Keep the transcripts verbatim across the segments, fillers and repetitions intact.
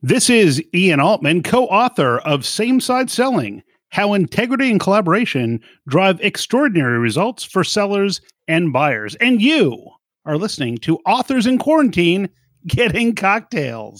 This is Ian Altman, co-author of Same Side Selling, How Integrity and Collaboration Drive Extraordinary Results for Sellers and Buyers. And you are listening to Authors in Quarantine Getting Cocktails.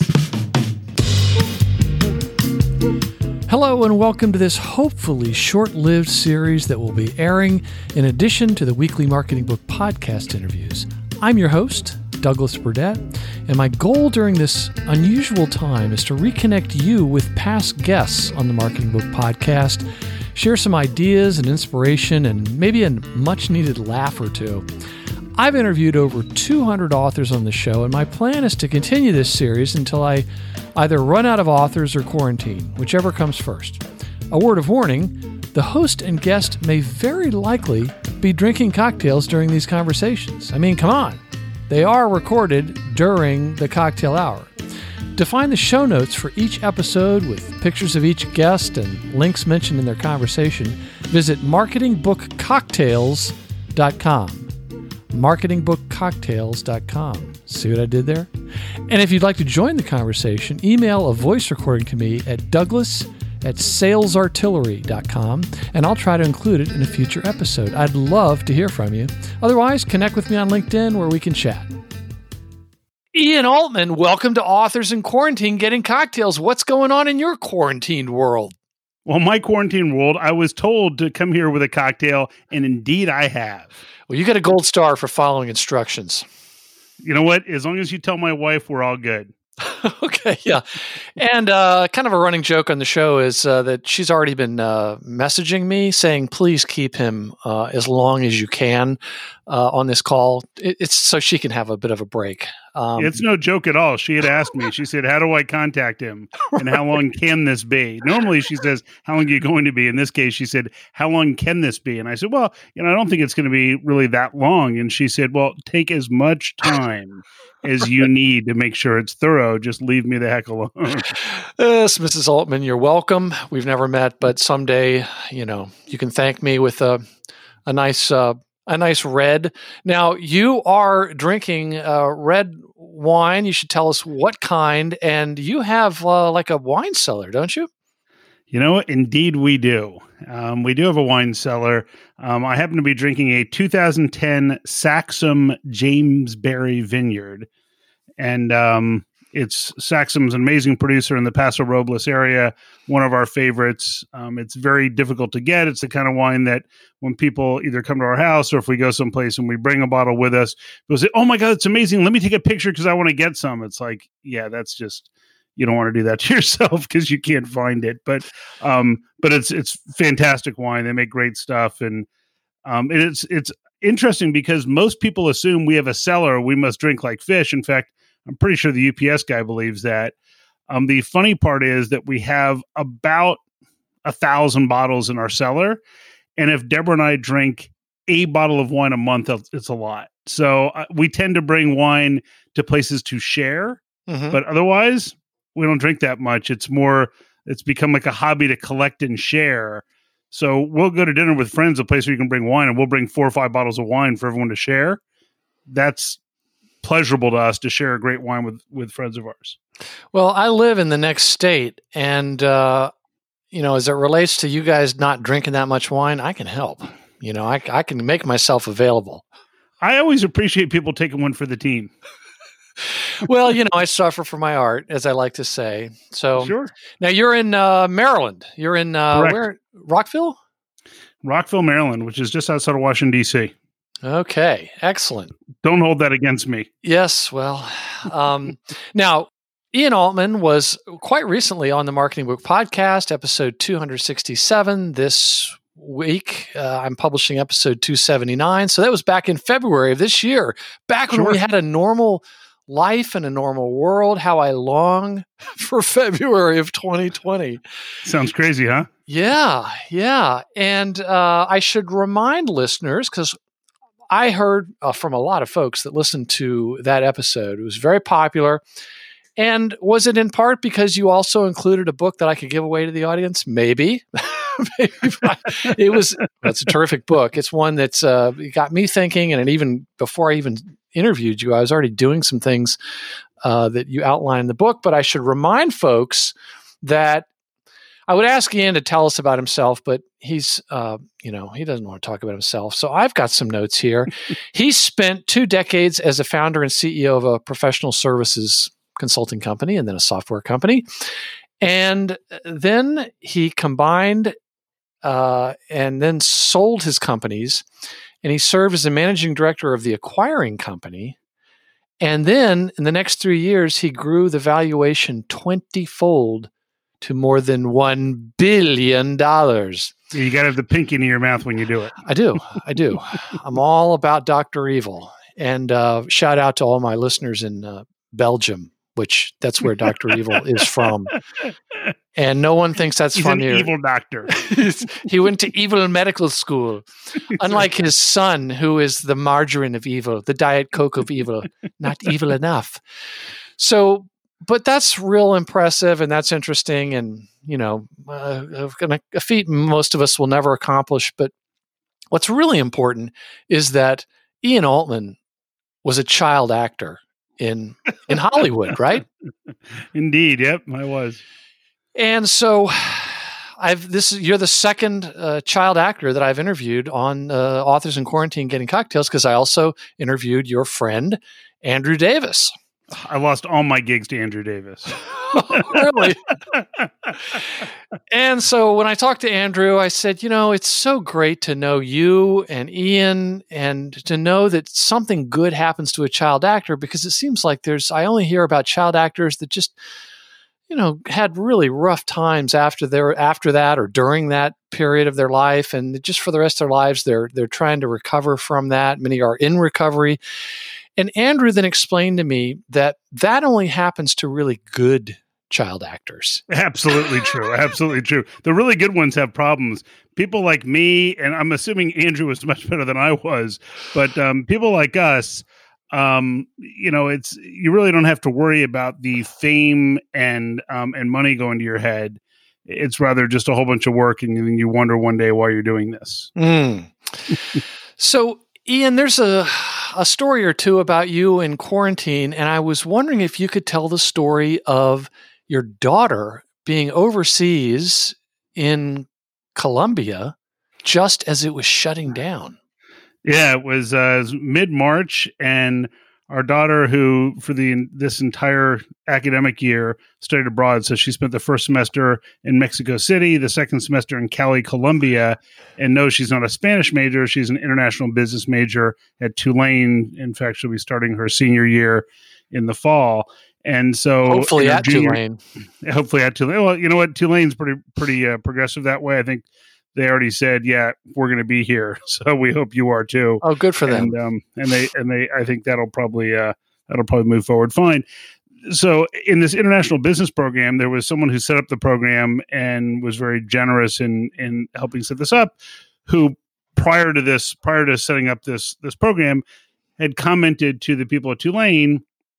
Hello and welcome to this hopefully short-lived series that will be airing in addition to the weekly Marketing Book podcast interviews. I'm your host, Douglas Burdett, and my goal during this unusual time is to reconnect you with past guests on the Marketing Book podcast, share some ideas and inspiration, and maybe a much-needed laugh or two. I've interviewed over two hundred authors on the show, and my plan is to continue this series until I either run out of authors or quarantine, whichever comes first. A word of warning, the host and guest may very likely be drinking cocktails during these conversations. I mean, come on. They are recorded during the cocktail hour. To find the show notes for each episode with pictures of each guest and links mentioned in their conversation, visit marketing book cocktails dot com. marketing book cocktails dot com. See what I did there? And if you'd like to join the conversation, email a voice recording to me at douglas at sales artillery dot com, and I'll try to include it in a future episode. I'd love to hear from you. Otherwise, connect with me on LinkedIn where we can chat. Ian Altman, welcome to Authors in Quarantine Getting Cocktails. What's going on in your quarantined world? Well, my quarantine world, I was told to come here with a cocktail, and indeed I have. Well, you get a gold star for following instructions. You know what? As long as you tell my wife, we're all good. Okay, yeah. And uh, kind of a running joke on the show is uh, that she's already been uh, messaging me saying, please keep him uh, as long as you can uh, on this call. It, it's so she can have a bit of a break. Um, it's no joke at all. She had asked me, she said, how do I contact him? And how long can this be? Normally she says, how long are you going to be? In this case, she said, how long can this be? And I said, well, you know, I don't think it's going to be really that long. And she said, well, take as much time as you need to make sure it's thorough. Just leave me the heck alone. Yes, Missus Altman, you're welcome. We've never met, but someday, you know, you can thank me with a a nice uh, a nice red. Now, you are drinking uh, red wine. You should tell us what kind, and you have uh, like a wine cellar, don't you? You know, indeed we do. Um, we do have a wine cellar. Um, I happen to be drinking a two thousand ten Saxum Jamesbury Vineyard. And um, it's Saxum's an amazing producer in the Paso Robles area, one of our favorites. Um, it's very difficult to get. It's the kind of wine that when people either come to our house or if we go someplace and we bring a bottle with us, they'll say, oh my God, it's amazing. Let me take a picture because I want to get some. It's like, yeah, that's just... You don't want to do that to yourself because you can't find it, but um, but it's it's fantastic wine. They make great stuff, and um, it's it's interesting because most people assume we have a cellar, we must drink like fish. In fact, I'm pretty sure the U P S guy believes that. Um, the funny part is that we have about a thousand bottles in our cellar, and if Deborah and I drink a bottle of wine a month, it's a lot. So uh, we tend to bring wine to places to share, mm-hmm. but otherwise. We don't drink that much. It's more, it's become like a hobby to collect and share. So we'll go to dinner with friends, a place where you can bring wine, and we'll bring four or five bottles of wine for everyone to share. That's pleasurable to us to share a great wine with, with friends of ours. Well, I live in the next state, and, uh, you know, as it relates to you guys not drinking that much wine, I can help. You know, I, I can make myself available. I always appreciate people taking one for the team. Well, you know, I suffer for my art, as I like to say. So sure. Now you're in uh, Maryland. You're in uh, where? Rockville? Rockville, Maryland, which is just outside of Washington, D C. Okay, excellent. Don't hold that against me. Yes, well, um, now, Ian Altman was quite recently on the Marketing Book podcast, episode two sixty-seven. This week, uh, I'm publishing episode two seventy-nine. So that was back in February of this year, back sure. when we had a normal life in a normal world. How I long for February of twenty twenty. Sounds crazy, huh? Yeah, yeah. And uh, I should remind listeners, because I heard uh, from a lot of folks that listened to that episode. It was very popular. And was it in part because you also included a book that I could give away to the audience? Maybe. Maybe. It was, that's a terrific book. It's one that's uh, got me thinking, and it even, before I even interviewed you, I was already doing some things uh, that you outline in the book. But I should remind folks that I would ask Ian to tell us about himself, but he's, uh, you know, he doesn't want to talk about himself. So I've got some notes here. He spent two decades as a founder and C E O of a professional services consulting company and then a software company. And then he combined uh, and then sold his companies, and he served as the managing director of the acquiring company. And then in the next three years, he grew the valuation twenty-fold to more than one billion dollars. You got to have the pinky in your mouth when you do it. I do. I do. I'm all about Doctor Evil. And uh, shout out to all my listeners in uh, Belgium, which that's where Doctor Evil is from. And no one thinks that's He's funny. An evil doctor. He went to evil medical school, unlike his son, who is the margarine of evil, the Diet Coke of evil, not evil enough. So, but that's real impressive, and that's interesting, and you know, uh, a feat most of us will never accomplish. But what's really important is that Ian Altman was a child actor in in Hollywood, right? Indeed, yep, I was. And so, I've this is you're the second uh, child actor that I've interviewed on uh, Authors in Quarantine Getting Cocktails, because I also interviewed your friend Andrew Davis. I lost all my gigs to Andrew Davis. Really? And so when I talked to Andrew, I said, you know, it's so great to know you and Ian and to know that something good happens to a child actor, because it seems like there's, I only hear about child actors that just, you know, had really rough times after their, after that or during that period of their life. And just for the rest of their lives, they're, they're trying to recover from that. Many are in recovery. And Andrew then explained to me that that only happens to really good child actors. Absolutely true. Absolutely true. The really good ones have problems. People like me, and I'm assuming Andrew was much better than I was, but um, people like us, um, you know, it's you really don't have to worry about the fame and um, and money going to your head. It's rather just a whole bunch of work, and then you wonder one day why you're doing this. Mm. So, Ian, there's a a story or two about you in quarantine, and I was wondering if you could tell the story of your daughter being overseas in Colombia just as it was shutting down. Yeah, it was, uh, was mid-March, and our daughter, who for the this entire academic year studied abroad, so she spent the first semester in Mexico City, the second semester in Cali, Colombia, and no, she's not a Spanish major. She's an international business major at Tulane. In fact, she'll be starting her senior year in the fall. And so hopefully at junior, Tulane. Hopefully at Tulane. Well, you know what? Tulane's pretty pretty uh, progressive that way. I think they already said, yeah, we're going to be here. So we hope you are too. Oh, good for them. And, um, and they, and they, I think that'll probably, uh, that'll probably move forward fine. So in this international business program, there was someone who set up the program and was very generous in, in helping set this up, who prior to this, prior to setting up this, this program had commented to the people at Tulane,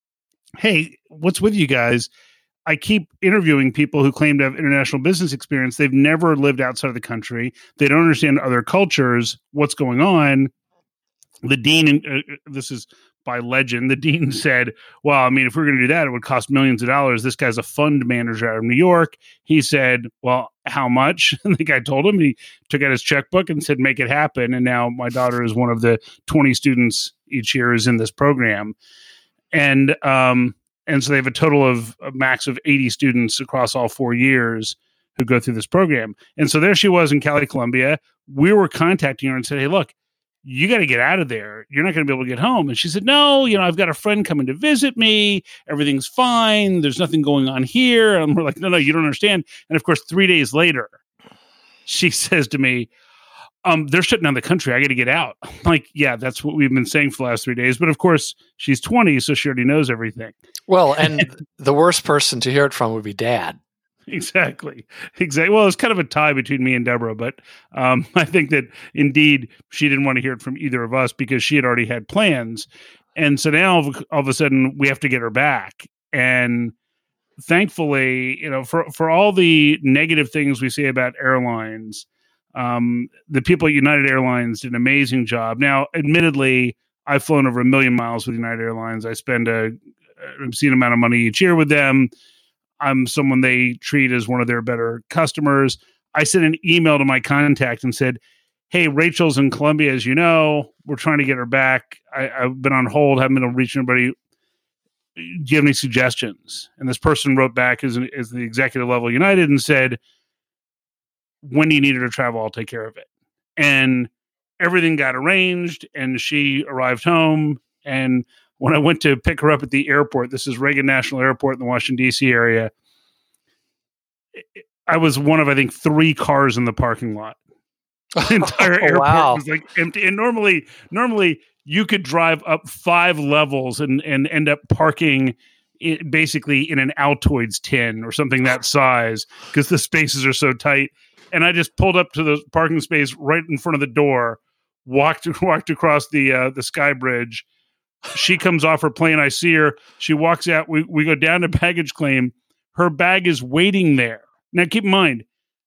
hey, what's with you guys? I keep interviewing people who claim to have international business experience. They've never lived outside of the country. They don't understand other cultures, what's going on. The dean, uh, this is by legend, the dean said, well, I mean, if we're going to do that, it would cost millions of dollars. This guy's a fund manager out of New York. He said, well, how much? And the guy told him. He took out his checkbook and said, make it happen. And now my daughter is one of the twenty students each year is in this program. And, um, And so they have a total of a max of eighty students across all four years who go through this program. And so there she was in Cali, Colombia. We were contacting her and said, hey, look, you got to get out of there. You're not going to be able to get home. And she said, no, you know, I've got a friend coming to visit me. Everything's fine. There's nothing going on here. And we're like, no, no, you don't understand. And of course, three days later, she says to me, Um, they're shutting down the country. I got to get out. I'm like, yeah, that's what we've been saying for the last three days. But of course, she's twenty, so she already knows everything. Well, and the worst person to hear it from would be Dad. Exactly. Exactly. Well, it's kind of a tie between me and Deborah, but um, I think that indeed she didn't want to hear it from either of us because she had already had plans. And so now all of a sudden we have to get her back. And thankfully, you know, for, for all the negative things we say about airlines, Um, the people at United Airlines did an amazing job. Now, admittedly, I've flown over a million miles with United Airlines. I spend a, an obscene amount of money each year with them. I'm someone they treat as one of their better customers. I sent an email to my contact and said, hey, Rachel's in Colombia, as you know. We're trying to get her back. I, I've been on hold, haven't been able to reach anybody. Do you have any suggestions? And this person wrote back as, an, as the executive level United and said, when do you need her to travel? I'll take care of it. And everything got arranged, and she arrived home. And when I went to pick her up at the airport, this is Reagan National Airport in the Washington, D C area, I was one of, I think, three cars in the parking lot. The entire oh, airport wow. was like empty. And normally, normally you could drive up five levels and, and end up parking it basically in an Altoids tin or something that size because the spaces are so tight. And I just pulled up to the parking space right in front of the door, walked walked across the uh, the sky bridge. She comes off her plane. I see her. She walks out. We we go down to baggage claim. Her bag is waiting there. Now, keep in mind,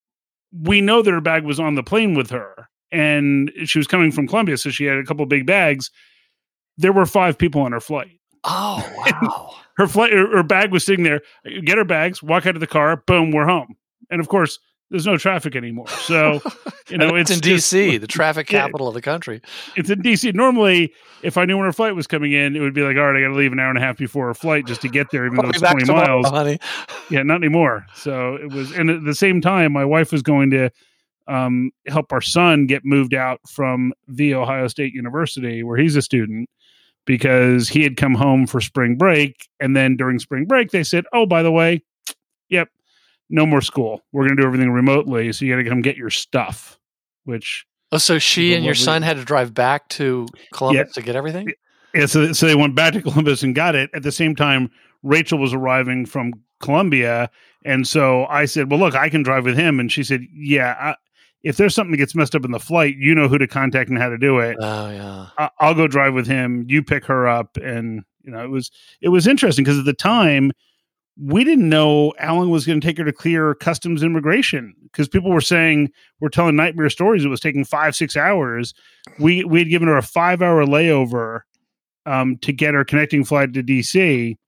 we know that her bag was on the plane with her, and she was coming from Colombia, so she had a couple of big bags. There were five people on her flight. Oh, wow. her flight, her, her bag was sitting there. Get her bags, walk out of the car, boom, we're home. And of course, there's no traffic anymore. So, you know, it's, it's in D C, just, the traffic capital yeah, of the country. It's in D C. Normally, if I knew when her flight was coming in, it would be like, all right, I got to leave an hour and a half before her flight just to get there, even though it's twenty tomorrow, miles. Honey. Yeah, not anymore. So it was, and at the same time, my wife was going to um, help our son get moved out from the Ohio State University, where he's a student, because he had come home for spring break. And then during spring break, they said, oh, by the way, yep, no more school. We're going to do everything remotely. So you got to come get your stuff, which. Oh, so she and your lovely... son had to drive back to Columbus yeah. to get everything? Yeah. So, so they went back to Columbus and got it. At the same time, Rachel was arriving from Columbia. And so I said, well, look, I can drive with him. And she said, yeah, I, if there's something that gets messed up in the flight, you know who to contact and how to do it. Oh, yeah. I, I'll go drive with him. You pick her up. And, you know, it was, it was interesting because at the time, we didn't know Alan was going to take her to clear customs immigration because people were saying, we're telling nightmare stories. It was taking five, six hours. We, we had given her a five hour layover um, to get her connecting flight to D C.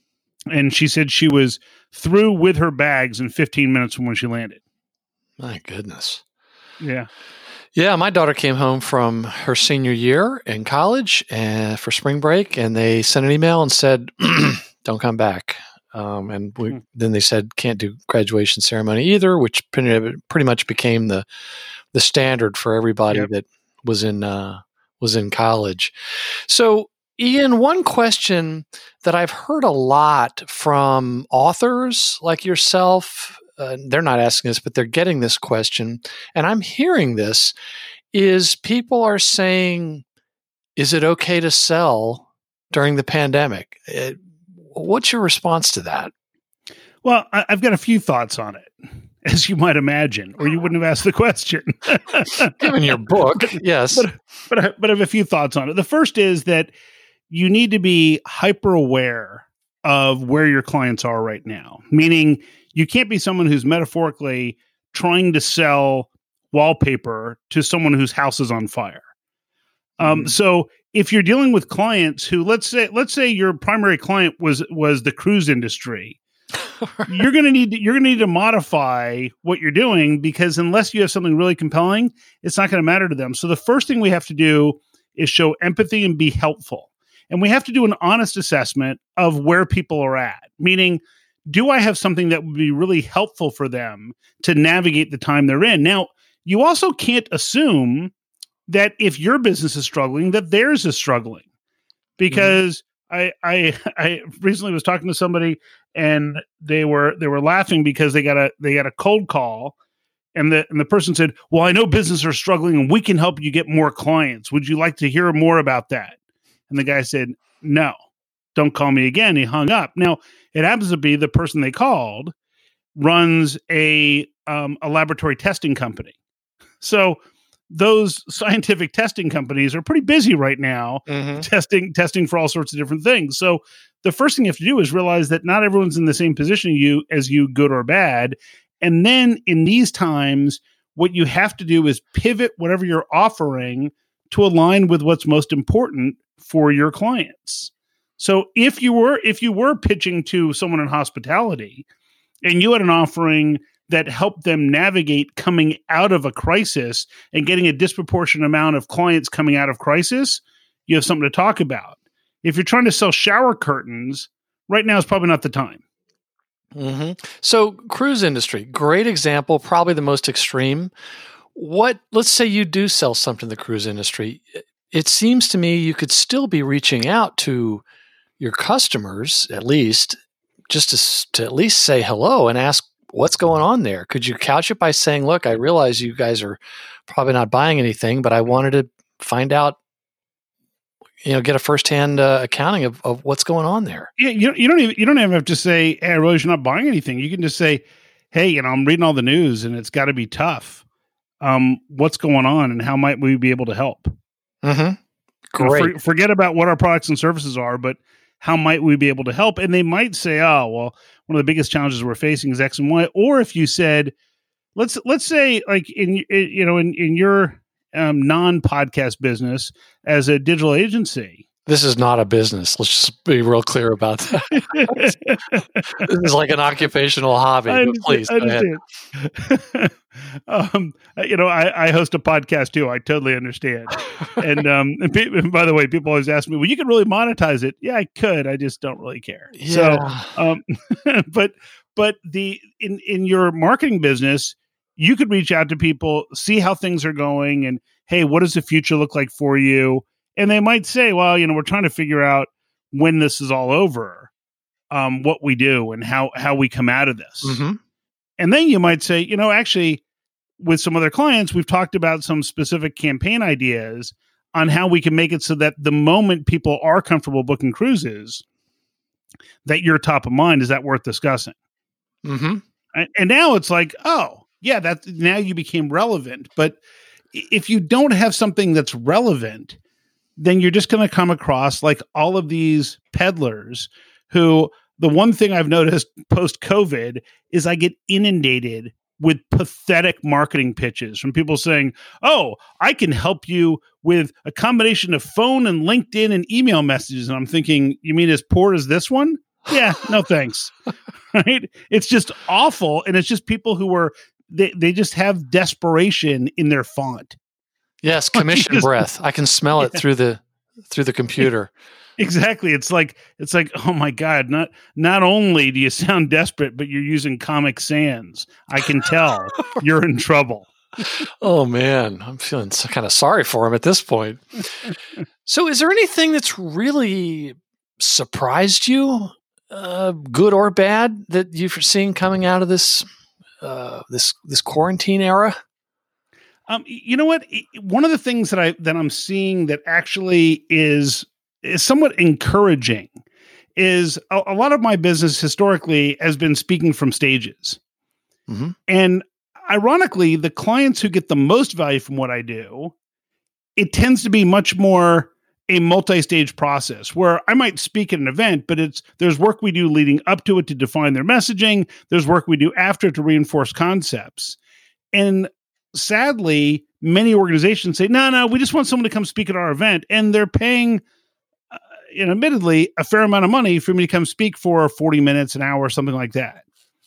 And she said she was through with her bags in fifteen minutes from when she landed. My goodness. Yeah. Yeah. My daughter came home from her senior year in college and for spring break, and they sent an email and said, don't come back. Um, and we, mm. then they said can't do graduation ceremony either, which pretty, pretty much became the the standard for everybody yep. that was in uh, was in college. So, Ian, one question that I've heard a lot from authors like yourself, uh, they're not asking this, but they're getting this question, and I'm hearing this, is people are saying, is it okay to sell during the pandemic? It, What's your response to that? Well, I, I've got a few thoughts on it, as you might imagine, or you wouldn't have asked the question. Given your book, yes. But, but, I, but I have a few thoughts on it. The first is that you need to be hyper aware of where your clients are right now, meaning you can't be someone who's metaphorically trying to sell wallpaper to someone whose house is on fire. Um, mm-hmm. So if you're dealing with clients who, let's say, let's say your primary client was was the cruise industry, right. you're going to need you're going to need to modify what you're doing, because unless you have something really compelling, it's not going to matter to them. So the first thing we have to do is show empathy and be helpful, and we have to do an honest assessment of where people are at. Meaning, do I have something that would be really helpful for them to navigate the time they're in? Now, you also can't assume that if your business is struggling, that theirs is struggling, because mm-hmm. I, I, I recently was talking to somebody and they were, they were laughing because they got a, they got a cold call, and the, and the person said, well, I know businesses are struggling and we can help you get more clients. Would you like to hear more about that? And the guy said, no, don't call me again. He hung up. Now it happens to be the person they called runs a, um, a laboratory testing company. So those scientific testing companies are pretty busy right now, mm-hmm. testing, testing for all sorts of different things. So the first thing you have to do is realize that not everyone's in the same position you as you, good or bad. And then in these times, what you have to do is pivot whatever you're offering to align with what's most important for your clients. So if you were if you were pitching to someone in hospitality and you had an offering that helped them navigate coming out of a crisis and getting a disproportionate amount of clients coming out of crisis, you have something to talk about. If you're trying to sell shower curtains, right now is probably not the time. Mm-hmm. So cruise industry, great example, probably the most extreme. What, let's say you do sell something to the cruise industry. It seems to me you could still be reaching out to your customers, at least, just to, to at least say hello and ask what's going on there. Could you couch it by saying, look, I realize you guys are probably not buying anything, but I wanted to find out, you know, get a firsthand uh, accounting of, of what's going on there. Yeah, you, you don't even you don't even have to say, hey, I realize you're not buying anything. You can just say, hey, you know, I'm reading all the news and it's got to be tough. Um, what's going on and how might we be able to help? Mm-hmm. Great. You know, for, forget about what our products and services are, but how might we be able to help? And they might say, oh, well, one of the biggest challenges we're facing is X and Y. Or if you said, let's let's say, like in you know in in your um, non-podcast business as a digital agency. This is not a business. Let's just be real clear about that. This is like an occupational hobby. I But please, I go ahead. um, you know, I, I host a podcast too. I totally understand. and, um, and, pe- and by the way, people always ask me, well, you could really monetize it. Yeah, I could. I just don't really care. Yeah. So, um, but, but the, in, in your marketing business, you could reach out to people, see how things are going and, hey, what does the future look like for you? And they might say, well, you know, we're trying to figure out when this is all over, um, what we do and how, how we come out of this. Mm-hmm. And then you might say, you know, actually, with some other clients, we've talked about some specific campaign ideas on how we can make it so that the moment people are comfortable booking cruises, that you're top of mind. Is that worth discussing? Mm-hmm. And, and now it's like, oh, yeah, that now you became relevant. But if you don't have something that's relevant, then you're just going to come across like all of these peddlers who, the one thing I've noticed post-COVID is I get inundated with pathetic marketing pitches from people saying, oh, I can help you with a combination of phone and LinkedIn and email messages. And I'm thinking, you mean as poor as this one? Yeah, no thanks. Right? It's just awful. And it's just people who are, they, they just have desperation in their font. Yes, commission just, breath. I can smell it yeah. through the through the computer. Exactly. It's like it's like, oh my God, not not only do you sound desperate, but you're using Comic Sans. I can tell you're in trouble. Oh man, I'm feeling so kind of sorry for him at this point. So is there anything that's really surprised you, uh, good or bad, that you've seen coming out of this uh, this this quarantine era? Um, you know what? One of the things that I that I'm seeing that actually is is somewhat encouraging is a, a lot of my business historically has been speaking from stages, mm-hmm. and ironically, the clients who get the most value from what I do, it tends to be much more a multi-stage process where I might speak at an event, but it's there's work we do leading up to it to define their messaging. There's work we do after to reinforce concepts, and sadly, many organizations say, no, no, we just want someone to come speak at our event. And they're paying, uh, you know, admittedly, a fair amount of money for me to come speak for forty minutes, an hour, something like that.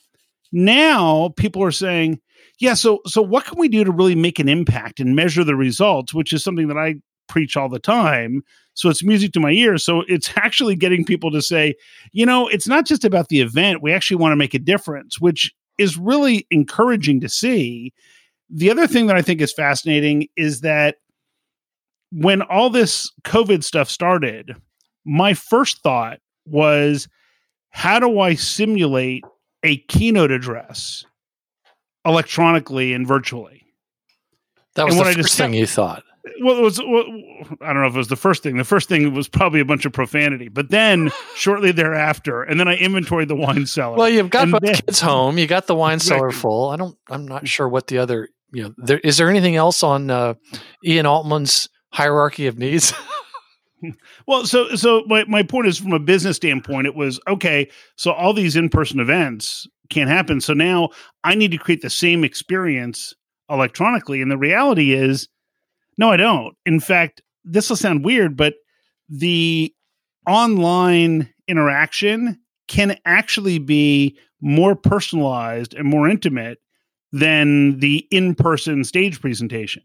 Now people are saying, yeah, so so what can we do to really make an impact and measure the results, which is something that I preach all the time. So it's music to my ears. So it's actually getting people to say, you know, it's not just about the event. We actually want to make a difference, which is really encouraging to see. The other thing that I think is fascinating is that when all this COVID stuff started, my first thought was, how do I simulate a keynote address electronically and virtually? That was and the first thing you thought. Well, it was, well, I don't know if it was the first thing. The first thing was probably a bunch of profanity, but then shortly thereafter, and then I inventoried the wine cellar. Well, you've got both then, kids home. You got the wine exactly. cellar full. I don't, I'm not sure what the other, you know, there, is there anything else on uh, Ian Altman's hierarchy of needs? Well, so, so my, my point is, from a business standpoint, it was, okay, so all these in-person events can't happen. So now I need to create the same experience electronically. And the reality is, no, I don't. In fact, this will sound weird, but the online interaction can actually be more personalized and more intimate than the in-person stage presentation.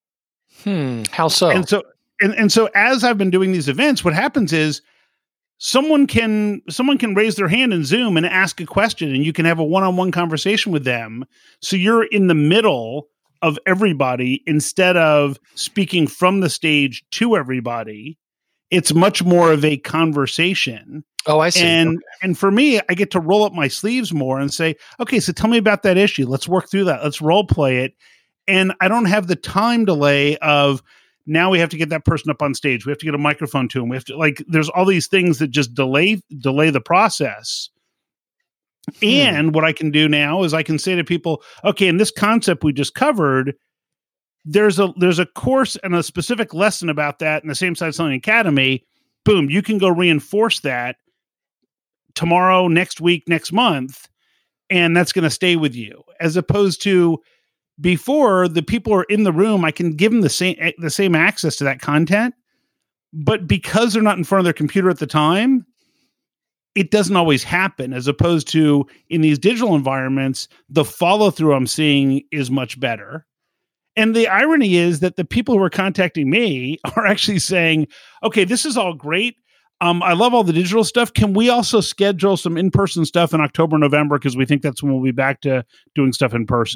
Hmm. How so? And so, and, and so as I've been doing these events, what happens is someone can, someone can raise their hand in Zoom and ask a question, and you can have a one-on-one conversation with them. So you're in the middle of everybody instead of speaking from the stage to everybody. It's much more of a conversation. Oh, I see. And okay. and for me, I get to roll up my sleeves more and say, okay, so tell me about that issue. Let's work through that. Let's role play it. And I don't have the time delay of now we have to get that person up on stage. We have to get a microphone to them. We have to, like, there's all these things that just delay delay the process. Hmm. And what I can do now is I can say to people, okay, in this concept we just covered, there's a there's a course and a specific lesson about that in the Same Side Selling Academy. Boom, you can go reinforce that tomorrow, next week, next month, and that's going to stay with you. As opposed to before, the people are in the room, I can give them the same the same access to that content, but because they're not in front of their computer at the time, it doesn't always happen. As opposed to in these digital environments, the follow-through I'm seeing is much better. And the irony is that the people who are contacting me are actually saying, okay, this is all great. Um, I love all the digital stuff. Can we also schedule some in-person stuff in October, November? Because we think that's when we'll be back to doing stuff in person.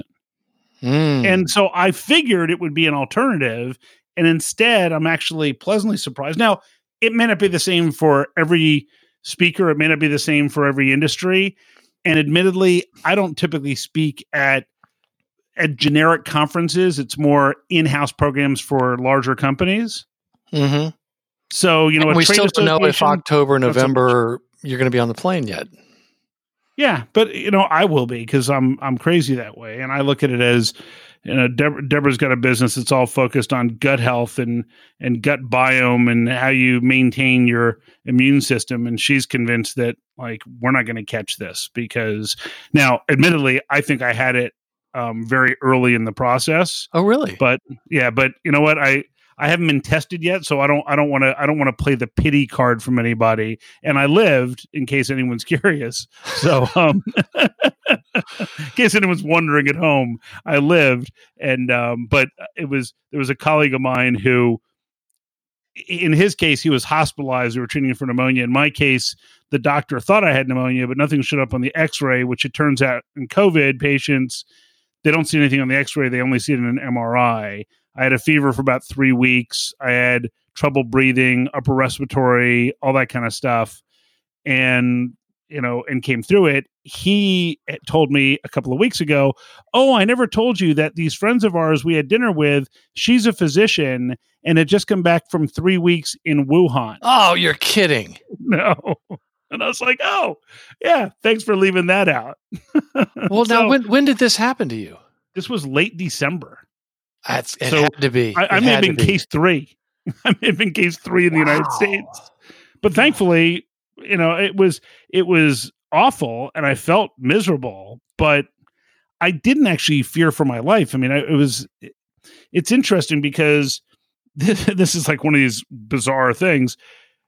Mm. And so I figured it would be an alternative. And instead, I'm actually pleasantly surprised. Now, it may not be the same for every speaker. It may not be the same for every industry. And admittedly, I don't typically speak at At generic conferences. It's more in-house programs for larger companies. Mm-hmm. So, you know, we still don't know if October, November, you're going to be on the plane yet. Yeah, but you know, I will be because I'm I'm crazy that way, and I look at it as, you know, Deb- Deborah's got a business that's all focused on gut health and and gut biome and how you maintain your immune system, and she's convinced that like we're not going to catch this because now, admittedly, I think I had it Um, very early in the process. Oh, really? But yeah, but you know what? I, I haven't been tested yet, so I don't I don't want to I don't want to play the pity card from anybody. And I lived, in case anyone's curious. So, um, in case anyone's wondering at home, I lived, and um, but it was there was a colleague of mine who, in his case, he was hospitalized. We were treating him for pneumonia. In my case, the doctor thought I had pneumonia, but nothing showed up on the X-ray. Which it turns out in COVID patients, they don't see anything on the X-ray. They only see it in an M R I. I had a fever for about three weeks. I had trouble breathing, upper respiratory, all that kind of stuff. And, you know, and came through it. He told me a couple of weeks ago, oh, I never told you that these friends of ours we had dinner with, she's a physician and had just come back from three weeks in Wuhan. Oh, you're kidding. No. And I was like, oh, yeah, thanks for leaving that out. Well, so, now, when when did this happen to you? This was late December. That's, it so had to be. I, I may have been case three. I may have been case three in the wow. United States. But thankfully, you know, it was it was awful, and I felt miserable. But I didn't actually fear for my life. I mean, I, it was. It's interesting because this, this is like one of these bizarre things.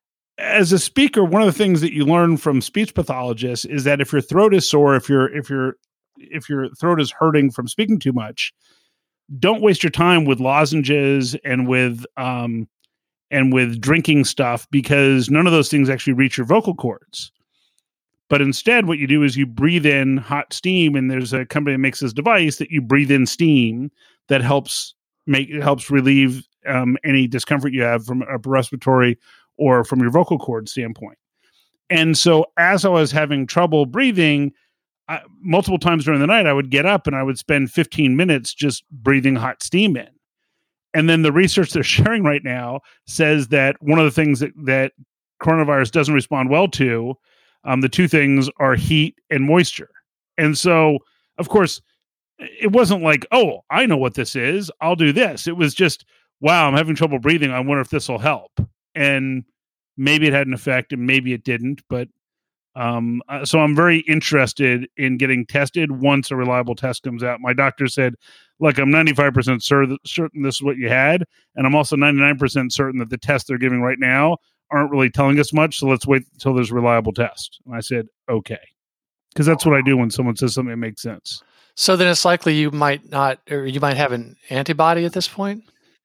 As a speaker, one of the things that you learn from speech pathologists is that if your throat is sore, if your if your if your throat is hurting from speaking too much, don't waste your time with lozenges and with um and with drinking stuff, because none of those things actually reach your vocal cords. But instead, what you do is you breathe in hot steam, and there's a company that makes this device that you breathe in steam that helps make it helps relieve um, any discomfort you have from a respiratory or from your vocal cord standpoint. And so as I was having trouble breathing, I, multiple times during the night, I would get up and I would spend fifteen minutes just breathing hot steam in. And then the research they're sharing right now says that one of the things that, that coronavirus doesn't respond well to, um, the two things are heat and moisture. And so, of course, it wasn't like, oh, I know what this is, I'll do this. It was just, wow, I'm having trouble breathing. I wonder if this will help. And maybe it had an effect and maybe it didn't. But um, uh, so I'm very interested in getting tested once a reliable test comes out. My doctor said, look, I'm ninety-five percent cer- certain this is what you had. And I'm also ninety-nine percent certain that the tests they're giving right now aren't really telling us much. So let's wait until there's a reliable test. And I said, okay. Because that's what I do when someone says something that makes sense. So then it's likely you might not, or you might have an antibody at this point?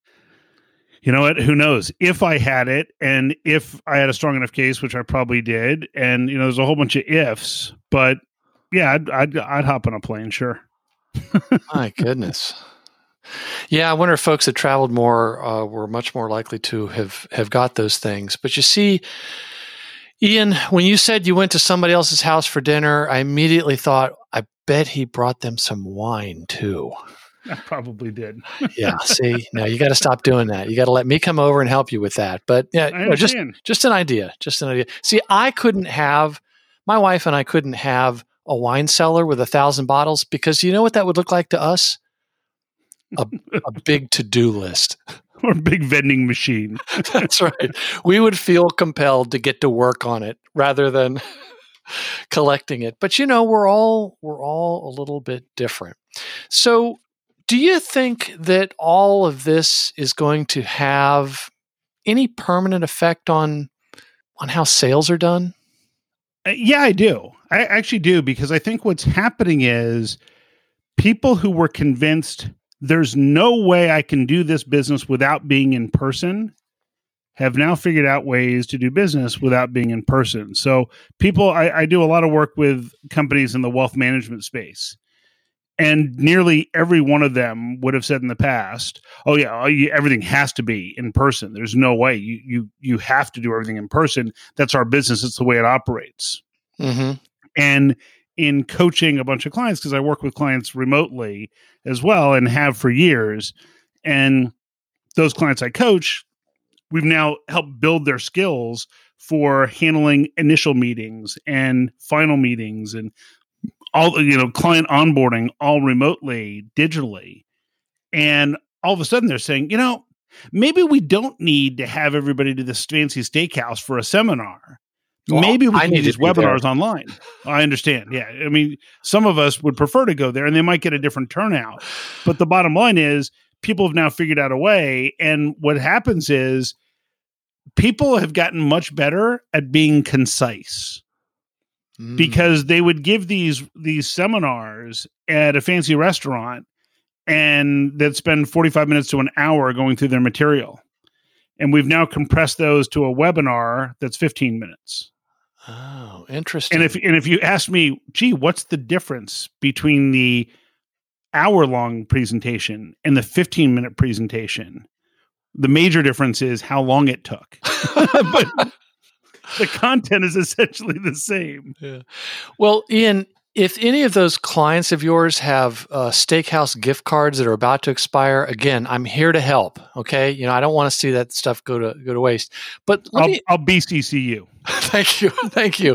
You know what? Who knows? If I had it, and if I had a strong enough case, which I probably did, and you know, there's a whole bunch of ifs. But yeah, I'd I'd, I'd hop on a plane, sure. My goodness. Yeah, I wonder if folks that traveled more uh, were much more likely to have have got those things. But you see, Ian, when you said you went to somebody else's house for dinner, I immediately thought, I bet he brought them some wine too. I probably did. Yeah. See, no, you got to stop doing that. You got to let me come over and help you with that. But yeah, I you know, just understand. just an idea, just an idea. See, I couldn't have my wife and I couldn't have a wine cellar with a thousand bottles because you know what that would look like to us? A, a big to-do list. Or a big vending machine. That's right. We would feel compelled to get to work on it rather than collecting it. But you know, we're all we're all a little bit different. So do you think that all of this is going to have any permanent effect on on how sales are done? Uh, yeah, I do. I actually do, because I think what's happening is people who were convinced there's no way I can do this business without being in person have now figured out ways to do business without being in person. So people, I, I do a lot of work with companies in the wealth management space. And nearly every one of them would have said in the past, "Oh yeah, everything has to be in person. There's no way you you you have to do everything in person. That's our business. It's the way it operates." Mm-hmm. And in coaching a bunch of clients, because I work with clients remotely as well and have for years, and those clients I coach, we've now helped build their skills for handling initial meetings and final meetings and all, you know, client onboarding all remotely, digitally. And all of a sudden they're saying, you know, maybe we don't need to have everybody to this fancy steakhouse for a seminar. Well, maybe we I can need do to these be webinars there. online. I understand. Yeah. I mean, some of us would prefer to go there and they might get a different turnout. But the bottom line is people have now figured out a way. And what happens is people have gotten much better at being concise. Because they would give these these seminars at a fancy restaurant and they'd spend forty-five minutes to an hour going through their material. And we've now compressed those to a webinar that's fifteen minutes. Oh, interesting. And if and if you ask me, gee, what's the difference between the hour-long presentation and the fifteen-minute presentation? The major difference is how long it took. But the content is essentially the same. Yeah. Well, Ian, if any of those clients of yours have uh, steakhouse gift cards that are about to expire, again, I'm here to help. Okay, you know, I don't want to see that stuff go to go to waste. But let I'll, me, I'll B C C you. thank you, thank you.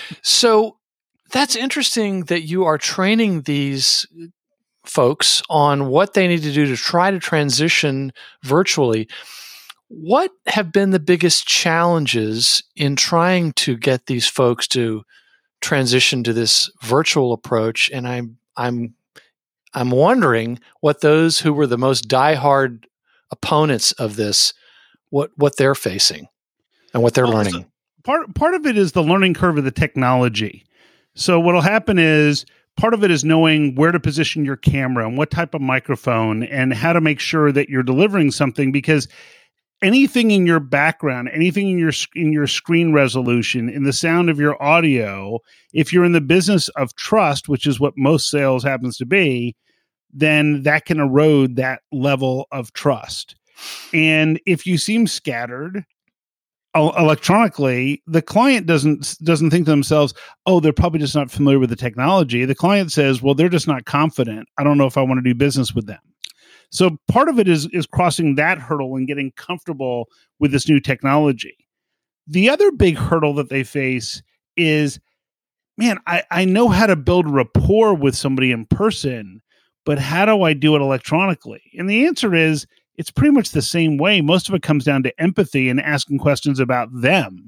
So that's interesting that you are training these folks on what they need to do to try to transition virtually. What have been the biggest challenges in trying to get these folks to transition to this virtual approach? And I'm I'm I'm wondering what those who were the most diehard opponents of this, what what they're facing and what they're well, learning. So part part of it is the learning curve of the technology. So what'll happen is part of it is knowing where to position your camera and what type of microphone and how to make sure that you're delivering something, because anything in your background, anything in your in your screen resolution, in the sound of your audio, if you're in the business of trust, which is what most sales happens to be, then that can erode that level of trust. And if you seem scattered electronically, the client doesn't doesn't think to themselves, "Oh, they're probably just not familiar with the technology." The client says, "Well, they're just not confident. I don't know if I want to do business with them." So part of it is is crossing that hurdle and getting comfortable with this new technology. The other big hurdle that they face is, man, I, I know how to build rapport with somebody in person, but how do I do it electronically? And the answer is, it's pretty much the same way. Most of it comes down to empathy and asking questions about them.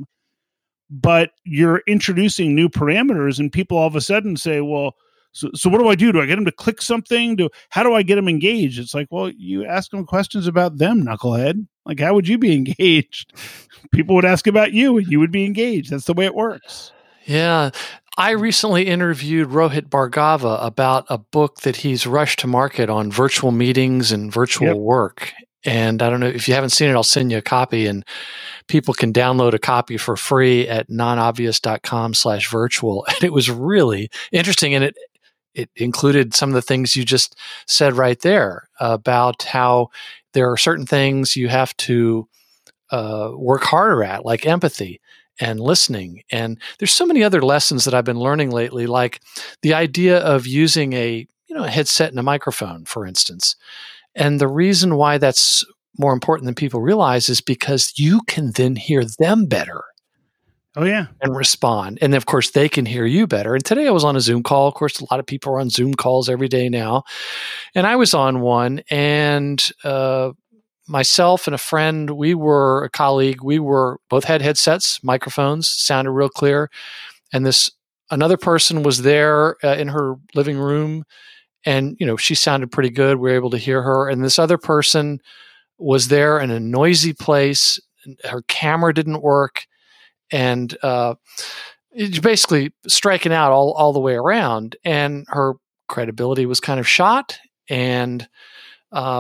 But you're introducing new parameters and people all of a sudden say, well, So, so what do I do? Do I get them to click something? Do how do I get them engaged? It's like, well, you ask them questions about them, knucklehead. Like, how would you be engaged? People would ask about you and you would be engaged. That's the way it works. Yeah. I recently interviewed Rohit Bhargava about a book that he's rushed to market on virtual meetings and virtual yep. work. And I don't know if you haven't seen it, I'll send you a copy, and people can download a copy for free at nonobvious.com slash virtual. And it was really interesting. And it, it included some of the things you just said right there about how there are certain things you have to uh, work harder at, like empathy and listening. And there's so many other lessons that I've been learning lately, like the idea of using a, you know, a headset and a microphone, for instance. And the reason why that's more important than people realize is because you can then hear them better. Oh, yeah. And respond. And of course, they can hear you better. And today I was on a Zoom call. Of course, a lot of people are on Zoom calls every day now. And I was on one, and uh, myself and a friend, we were a colleague, we were both had headsets, microphones, sounded real clear. And this another person was there uh, in her living room, and you know, she sounded pretty good. We were able to hear her. And this other person was there in a noisy place. Her camera didn't work, and uh, it's basically striking out all all the way around. And her credibility was kind of shot. And uh,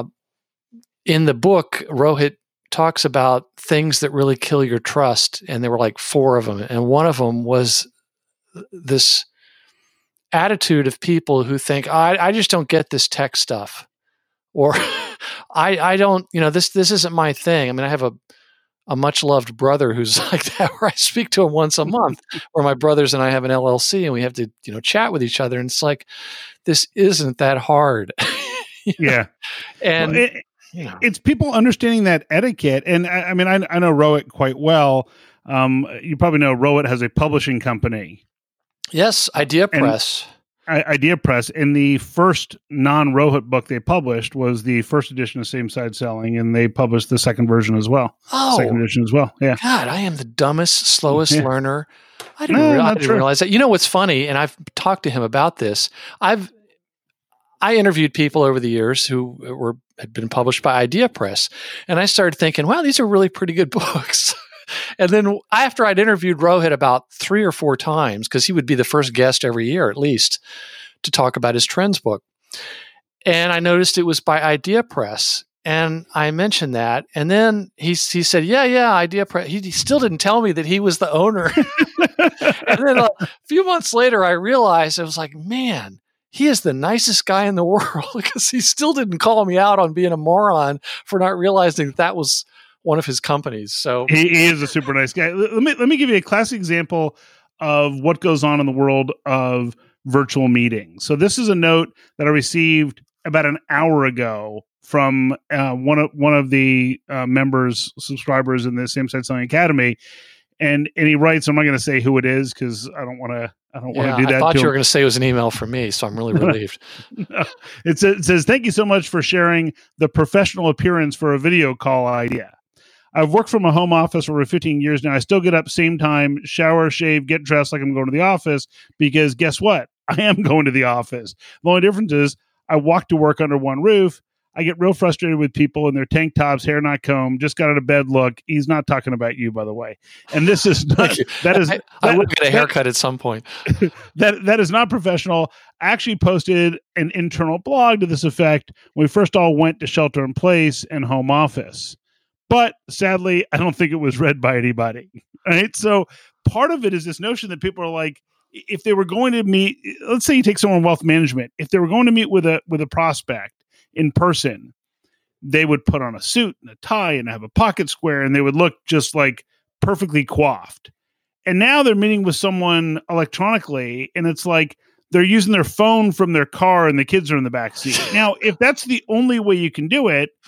in the book, Rohit talks about things that really kill your trust, and there were like four of them. And one of them was this attitude of people who think, I, I just don't get this tech stuff, or I, I don't, you know, this this isn't my thing. I mean, I have a a much loved brother who's like that, where I speak to him once a month, or my brothers and I have an L L C and we have to, you know, chat with each other. And it's like, this isn't that hard. Yeah. And well, it, you know. It's people understanding that etiquette. And I, I mean, I, I know Rohit quite well. Um, you probably know Rohit has a publishing company. Yes, Idea Press. And Idea Press. And the first non-Rohit book they published was the first edition of Same Side Selling, and they published the second version as well. Oh, second edition as well. Yeah. God, I am the dumbest, slowest yeah. learner. I didn't, no, re- I didn't true. realize that. You know what's funny? And I've talked to him about this. I've I interviewed people over the years who were had been published by Idea Press, and I started thinking, wow, these are really pretty good books. And then after I'd interviewed Rohit about three or four times, because he would be the first guest every year at least to talk about his trends book, and I noticed it was by Idea Press, and I mentioned that, and then he he said, yeah, yeah, Idea Press. He, he still didn't tell me that he was the owner. And then a few months later, I realized, I was like, man, he is the nicest guy in the world, because he still didn't call me out on being a moron for not realizing that that was one of his companies. So he, he is a super nice guy. Let me let me give you a classic example of what goes on in the world of virtual meetings. So this is a note that I received about an hour ago from uh, one of one of the uh, members, subscribers in the Same Side Selling Academy, and and he writes. I'm not going to say who it is because I don't want to. I don't want yeah, to do that. I thought to you were him. going to say it was an email from me, so I'm really relieved. No. It says, it says, thank you so much for sharing the professional appearance for a video call idea. I've worked from a home office for over fifteen years now. I still get up same time, shower, shave, get dressed like I'm going to the office, because guess what? I am going to the office. The only difference is I walk to work under one roof. I get real frustrated with people in their tank tops, hair not combed, just got out of bed look. He's not talking about you, by the way. And this is not, that is, I, that, I will get a haircut that, at some point. that that is not professional. I actually posted an internal blog to this effect when we first all went to shelter in place and home office. But sadly, I don't think it was read by anybody. Right. So part of it is this notion that people are like, if they were going to meet, let's say you take someone in wealth management, if they were going to meet with a with a prospect in person, they would put on a suit and a tie and have a pocket square, and they would look just like perfectly coiffed. And now they're meeting with someone electronically, and it's like they're using their phone from their car and the kids are in the back seat. Now, if that's the only way you can do it,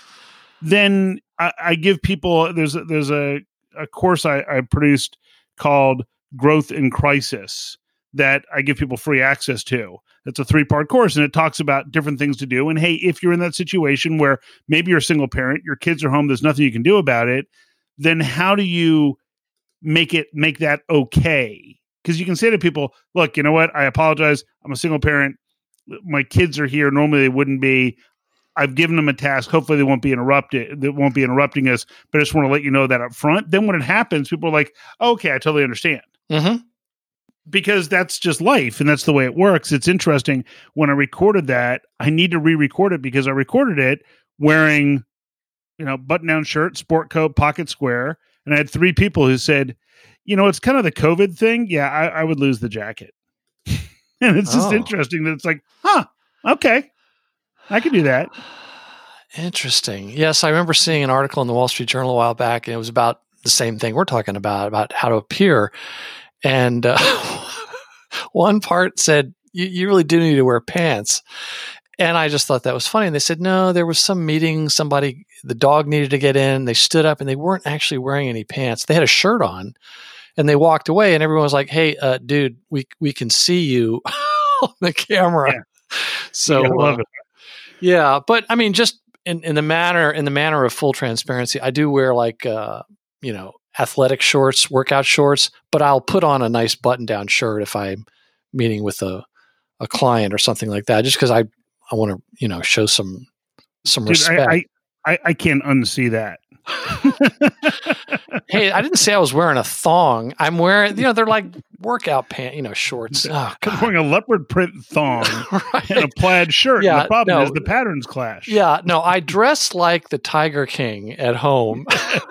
then I, I give people, there's a, there's a, a course I, I produced called Growth in Crisis that I give people free access to. It's a three-part course, and it talks about different things to do. And hey, if you're in that situation where maybe you're a single parent, your kids are home, there's nothing you can do about it, then how do you make it, make that okay? Because you can say to people, look, you know what? I apologize. I'm a single parent. My kids are here. Normally they wouldn't be. I've given them a task. Hopefully they won't be interrupted. They won't be interrupting us, but I just want to let you know that up front. Then when it happens, people are like, oh, okay, I totally understand. Mm-hmm. Because that's just life and that's the way it works. It's interesting. When I recorded that, I need to re-record it because I recorded it wearing, you know, button-down shirt, sport coat, pocket square. And I had three people who said, you know, it's kind of the COVID thing. Yeah, I, I would lose the jacket. And it's just oh. interesting that it's like, huh, okay, I can do that. Interesting. Yes, I remember seeing an article in the Wall Street Journal a while back, and it was about the same thing we're talking about, about how to appear. And uh, one part said, you, you really do need to wear pants. And I just thought that was funny. And they said, no, there was some meeting, somebody, the dog needed to get in. They stood up and they weren't actually wearing any pants. They had a shirt on and they walked away and everyone was like, hey, uh, dude, we we can see you on the camera. Yeah. So, yeah, I love uh, it. yeah, but I mean, just in, in the manner, in the manner of full transparency, I do wear like, uh, you know, athletic shorts, workout shorts, but I'll put on a nice button-down shirt if I'm meeting with a, a client or something like that, just because I, I want to, you know, show some some Dude, respect. I, I, I can't unsee that. Hey, I didn't say I was wearing a thong. I'm wearing, you know, they're like workout pants, you know, shorts. Oh, I'm wearing a leopard print thong right. and a plaid shirt. Yeah, and the problem no. is the patterns clash. Yeah, no, I dress like the Tiger King at home.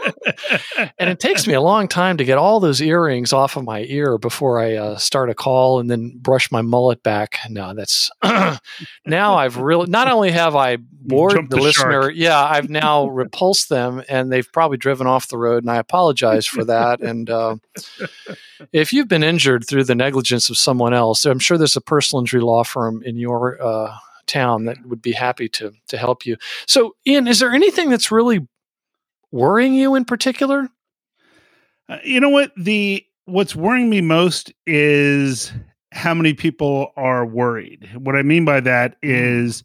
And it takes me a long time to get all those earrings off of my ear before I uh, start a call and then brush my mullet back. No, that's now I've really, not only have I bored Jumped the, the listener, shark. yeah, I've now repulsed them and they've probably driven off the road and I apologize for that. And uh, if you've been injured through the negligence of someone else, I'm sure there's a personal injury law firm in your uh, town that would be happy to to help you. So, Ian, is there anything that's really worrying you in particular? Uh, you know what? The what's worrying me most is how many people are worried. What I mean by that is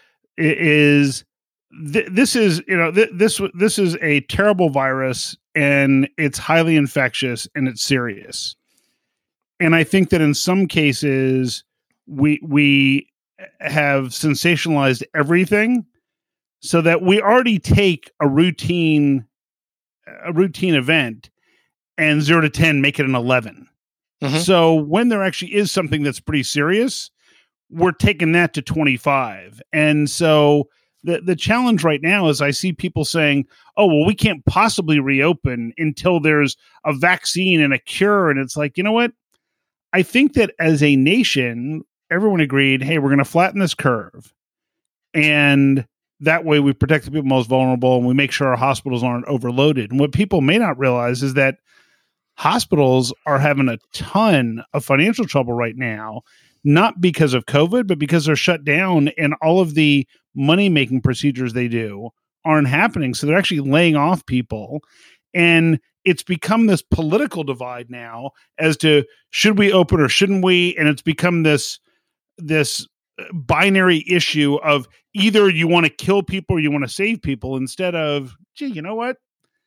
is th- this is you know th- this this is a terrible virus and it's highly infectious and it's serious. And I think that in some cases we we have sensationalized everything so that we already take a routine a routine event and zero to ten make it an eleven. Mm-hmm. So when there actually is something that's pretty serious, we're taking that to twenty-five. And so the the challenge right now is I see people saying, oh, well, we can't possibly reopen until there's a vaccine and a cure. And it's like, you know what? I think that as a nation, everyone agreed, hey, we're going to flatten this curve. And that way we protect the people most vulnerable and we make sure our hospitals aren't overloaded. And what people may not realize is that hospitals are having a ton of financial trouble right now, not because of COVID, but because they're shut down and all of the money-making procedures they do aren't happening. So they're actually laying off people. And it's become this political divide now as to should we open or shouldn't we? And it's become this, this binary issue of either you want to kill people or you want to save people instead of, gee, you know what?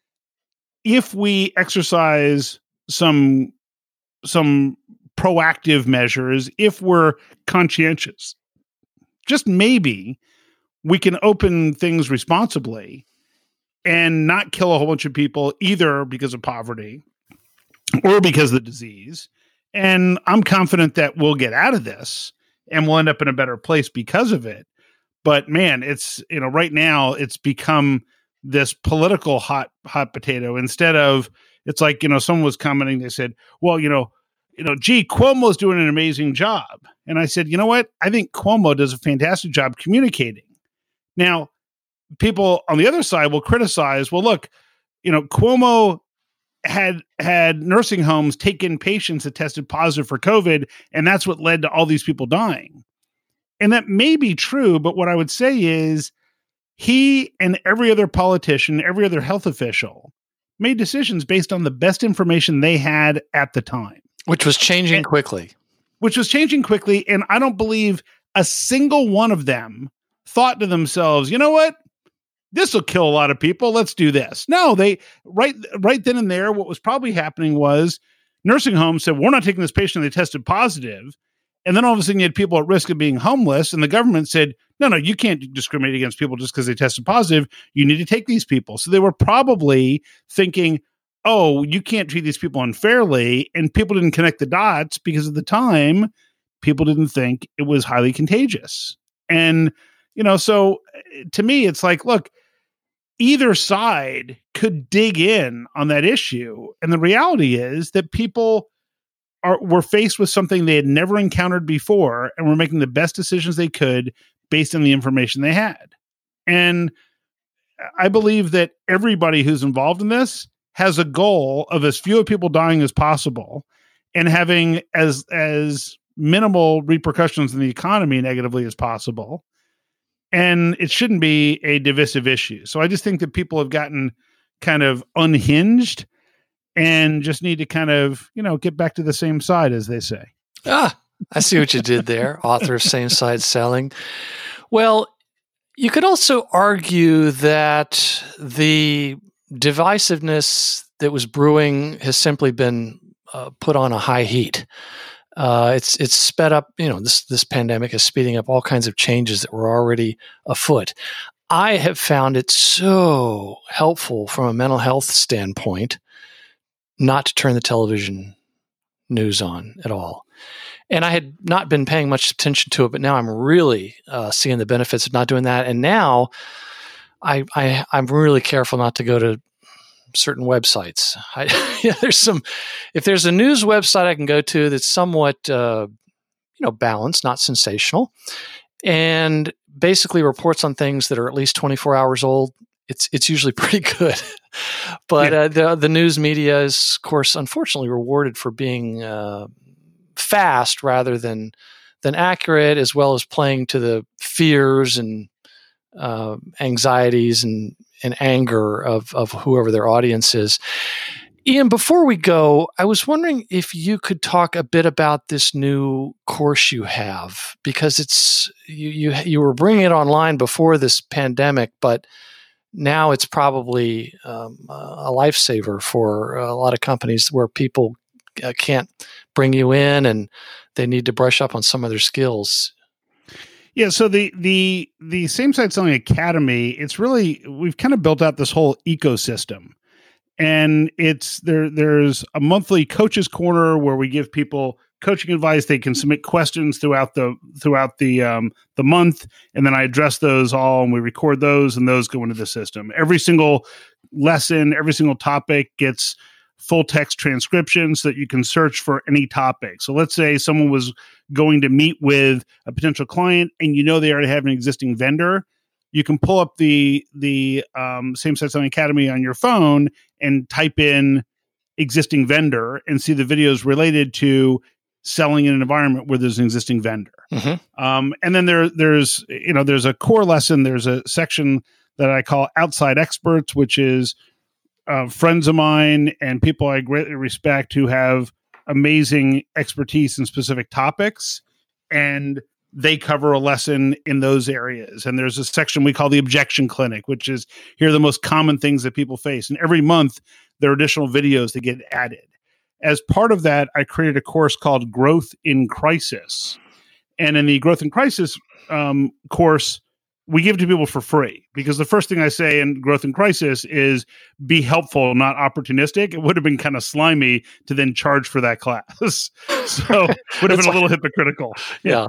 If we exercise some, some proactive measures, if we're conscientious, just maybe we can open things responsibly and not kill a whole bunch of people either because of poverty or because of the disease. And I'm confident that we'll get out of this and we'll end up in a better place because of it. But man, it's, you know, right now it's become this political hot, hot potato instead of, it's like, you know, someone was commenting, they said, well, you know, you know, gee, Cuomo's doing an amazing job. And I said, you know what? I think Cuomo does a fantastic job communicating. Now, people on the other side will criticize, well, look, you know, Cuomo had had nursing homes take in patients that tested positive for COVID, and that's what led to all these people dying. And that may be true, but what I would say is he and every other politician, every other health official made decisions based on the best information they had at the time. Which was changing and, quickly. Which was changing quickly, and I don't believe a single one of them thought to themselves, you know what? This will kill a lot of people. Let's do this. No, they right right then and there, what was probably happening was nursing homes said, we're not taking this patient. They tested positive. And then all of a sudden you had people at risk of being homeless. And the government said, no, no, you can't discriminate against people just because they tested positive. You need to take these people. So they were probably thinking, oh, you can't treat these people unfairly. And people didn't connect the dots because at the time, people didn't think it was highly contagious. And, you know, so to me, it's like, look, either side could dig in on that issue. And the reality is that people are were faced with something they had never encountered before and were making the best decisions they could based on the information they had. And I believe that everybody who's involved in this has a goal of as few people dying as possible and having as as minimal repercussions in the economy negatively as possible. And it shouldn't be a divisive issue. So I just think that people have gotten kind of unhinged and just need to kind of, you know, get back to the same side, as they say. Ah, I see what you did there, author of Same Side Selling. Well, you could also argue that the divisiveness that was brewing has simply been uh, put on a high heat. Uh, it's it's sped up. You know, this this pandemic is speeding up all kinds of changes that were already afoot. I have found it so helpful from a mental health standpoint not to turn the television news on at all. And I had not been paying much attention to it, but now I'm really uh, seeing the benefits of not doing that. And now I, I I'm really careful not to go to certain websites. I, yeah, there's some. If there's a news website I can go to that's somewhat, uh, you know, balanced, not sensational, and basically reports on things that are at least twenty-four hours old, it's it's usually pretty good. But yeah. uh, the the news media is, of course, unfortunately rewarded for being uh, fast rather than than accurate, as well as playing to the fears and uh, anxieties and and anger of, of whoever their audience is. Ian, before we go, I was wondering if you could talk a bit about this new course you have, because it's you you, you were bringing it online before this pandemic, but now it's probably um, a lifesaver for a lot of companies where people uh, can't bring you in and they need to brush up on some of their skills. Yeah, so the the the Same Side Selling Academy, it's really, we've kind of built out this whole ecosystem. And it's there there's a monthly coaches corner where we give people coaching advice. They can submit questions throughout the throughout the um, the month, and then I address those all, and we record those, and those go into the system. Every single lesson, every single topic gets full text transcription so that you can search for any topic. So let's say someone was going to meet with a potential client and you know they already have an existing vendor. You can pull up the the um, Same Side Selling Academy on your phone and type in existing vendor and see the videos related to selling in an environment where there's an existing vendor. Mm-hmm. Um, and then there there's you know there's a core lesson. There's a section that I call Outside Experts, which is Uh, friends of mine and people I greatly respect who have amazing expertise in specific topics, and they cover a lesson in those areas. And there's a section we call the Objection Clinic, which is here are the most common things that people face. And every month there are additional videos that get added. As part of that, I created a course called Growth in Crisis. And in the Growth in Crisis um, course, we give it to people for free, because the first thing I say in Growth in Crisis is be helpful, not opportunistic. It would have been kind of slimy to then charge for that class. So would have been a little hypocritical. Yeah.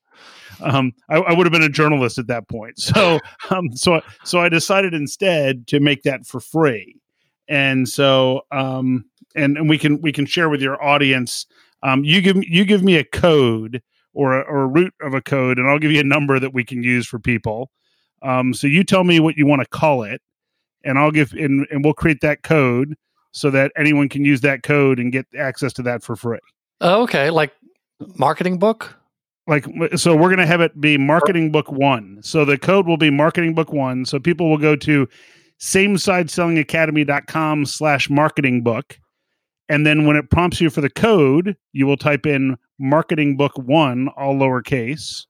Um, I, I would have been a journalist at that point. So, um, so, so I decided instead to make that for free. And so, um, and, and we can, we can share with your audience. Um, you give you give me a code or a, or a root of a code, and I'll give you a number that we can use for people. Um, so you tell me what you want to call it, and I'll give, and, and we'll create that code so that anyone can use that code and get access to that for free. Oh, okay. Like marketing book? Like, so we're going to have it be Marketing Book One. So the code will be Marketing Book One. So people will go to samesideselling.academy.com slash marketing book. And then when it prompts you for the code, you will type in Marketing Book One, all lowercase,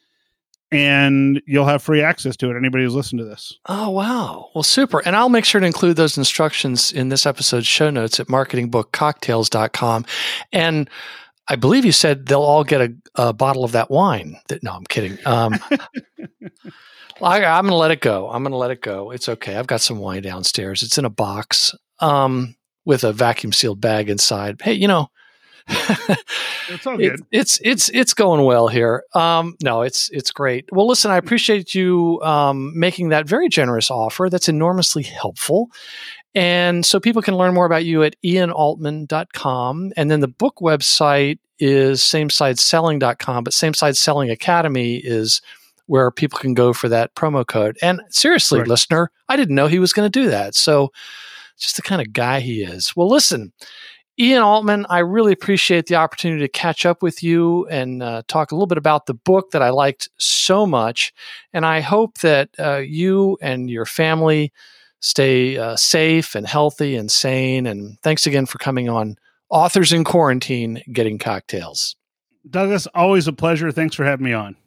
and you'll have free access to it. Anybody who's listened to this. Oh, wow. Well, super. And I'll make sure to include those instructions in this episode's show notes at marketing book cocktails dot com. And I believe you said they'll all get a, a bottle of that wine. That, no, I'm kidding. Um, I, I'm going to let it go. I'm going to let it go. It's okay. I've got some wine downstairs. It's in a box um, with a vacuum sealed bag inside. Hey, you know, it's all good. It, it's it's it's going well here. Um, no, it's it's great. Well, listen, I appreciate you um, making that very generous offer. That's enormously helpful. And so people can learn more about you at ian altman dot com. And then the book website is same side selling dot com, but Same Side Selling Academy is where people can go for that promo code. And seriously, right. Listener, I didn't know he was going to do that. So just the kind of guy he is. Well, listen, Ian Altman, I really appreciate the opportunity to catch up with you and uh, talk a little bit about the book that I liked so much. And I hope that uh, you and your family stay uh, safe and healthy and sane. And thanks again for coming on Authors in Quarantine, Getting Cocktails. Douglas, always a pleasure. Thanks for having me on.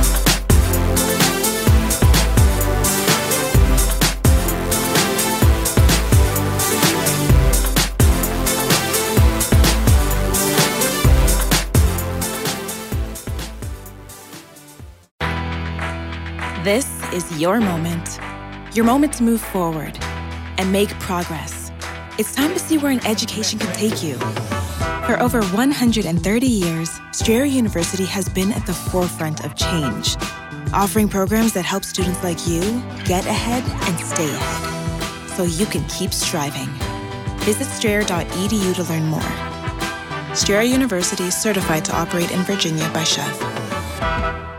This is your moment. Your moment to move forward and make progress. It's time to see where an education can take you. For over one hundred thirty years, Strayer University has been at the forefront of change, offering programs that help students like you get ahead and stay ahead, so you can keep striving. Visit strayer dot e d u to learn more. Strayer University is certified to operate in Virginia by C H E V.